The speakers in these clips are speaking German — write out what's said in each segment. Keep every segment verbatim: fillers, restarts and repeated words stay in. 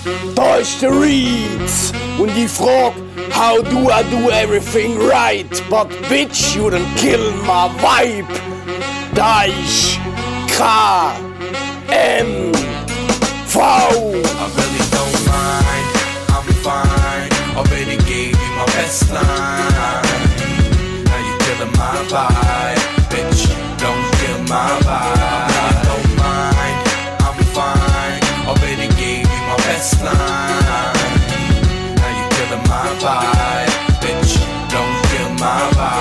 da ist der Reeds und ich frag, how do I do everything right? But bitch, you don't kill my vibe. Da ist K M V. I really don't mind, I'm fine. Already gave you my best line. Now you killing my vibe, bitch. Don't kill my vibe. I really don't mind, I'm fine. Already gave you my best line. Now you killing my vibe, bitch. Don't kill my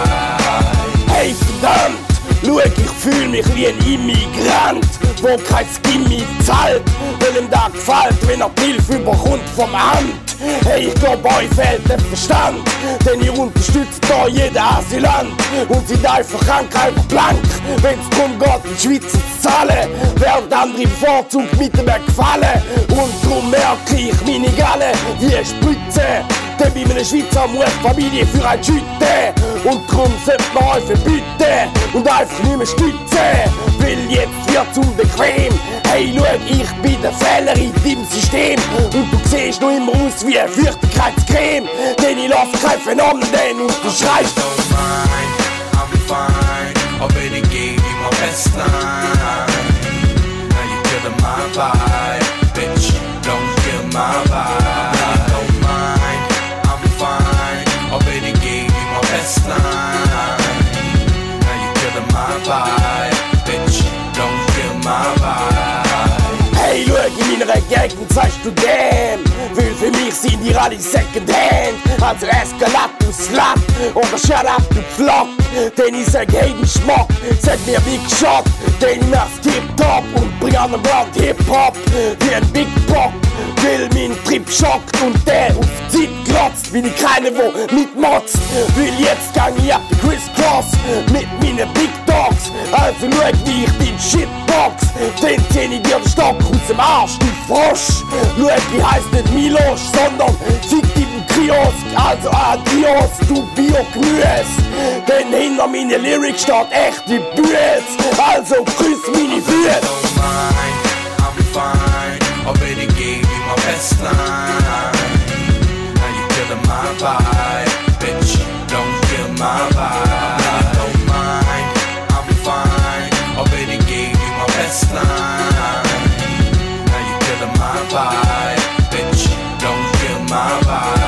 vibe. Hey verdammt, schau, ich fühl mich wie ein Immigrant, wo kein Skimmi zahlt, weil ihm da gefällt, wenn er die Hilfe überkommt vom Amt. Hey, ich glaub, euch fehlt der Verstand, denn ihr unterstützt da jeden Asylant und seid einfach krank, einfach blank, wenn's drum geht, die Schweizer zu zahlen, während andere bevorzugt mit dem Gefallen. Und drum merke ich meine Galle wie eine Spritze, denn bei meiner Schweizer muss die Familie für ein schütten. Und drum sollte man euch verbieten und einfach nicht mehr stützen, weil jetzt wird's unbequem. Hey, schau, ich bin der Fehler in deinem System und du siehst noch immer aus wie eine Feuchtigkeitscreme, denn ich lass kein Phänomen und du schreist. Don't mind, I'm fine. Already gave you my best line. Now you killing my vibe, bitch. Don't kill my vibe. Don't mind, I'm fine. Already gave you my best line. Now you killing my vibe, bitch. Don't kill my vibe. Hey, schau, in meiner Gegend sagst du dem, weil für mich sind die alle Secondhand. Also Escalator, Slut oder Shut Up, du Flock. Denn ich sag, hey, du Schmuck, sag mir Big Shot. Denn ich mach's Tip-Top und bring an den Brand Hip-Hop wie ein Big Bock. Weil mein Trip schockt und der auf Zeit glotzt, bin ich keiner, wo mitmotzt. Weil jetzt gang ich ab die Chris Cross mit meinen Big Dogs. Also schau, wie ich den Shitbox, den zieh ich dir den Stock aus dem Arsch, du Frosch. Schau, ich heiss nicht Milosch, sondern fick dich im Kiosk. Also adios, du Bio-Gemüse. Denn hinter meinen Lyrics steht echte Bühne. Also küss meine Füße. Don't mind, I'm fine. Already gave you my best line. Now you killing my vibe, bitch. Don't kill my vibe. Don't mind, I'm fine. Already gave you my best line. Now you killing my vibe, bitch. Don't kill my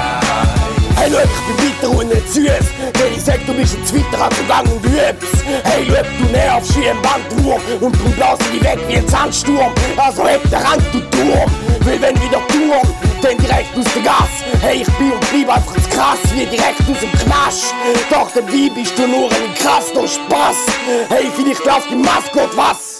vibe. Hey, schau, ich bin bitter und nicht süß, denn ich sag, du bist ein Zweiter, also gang und üb's. Hey, schau, du nervst wie ein Bandwurm und drum blasen die weg wie ein Sandsturm. Also heb der Rand, du Turm, weil wenn wieder Turm, dann direkt aus der Gas. Hey, ich bin und bleib einfach zu krass, wie direkt aus dem Knast. Doch dabei bist du nur ein krasser Spaß. Hey, vielleicht läuft im Maskott was.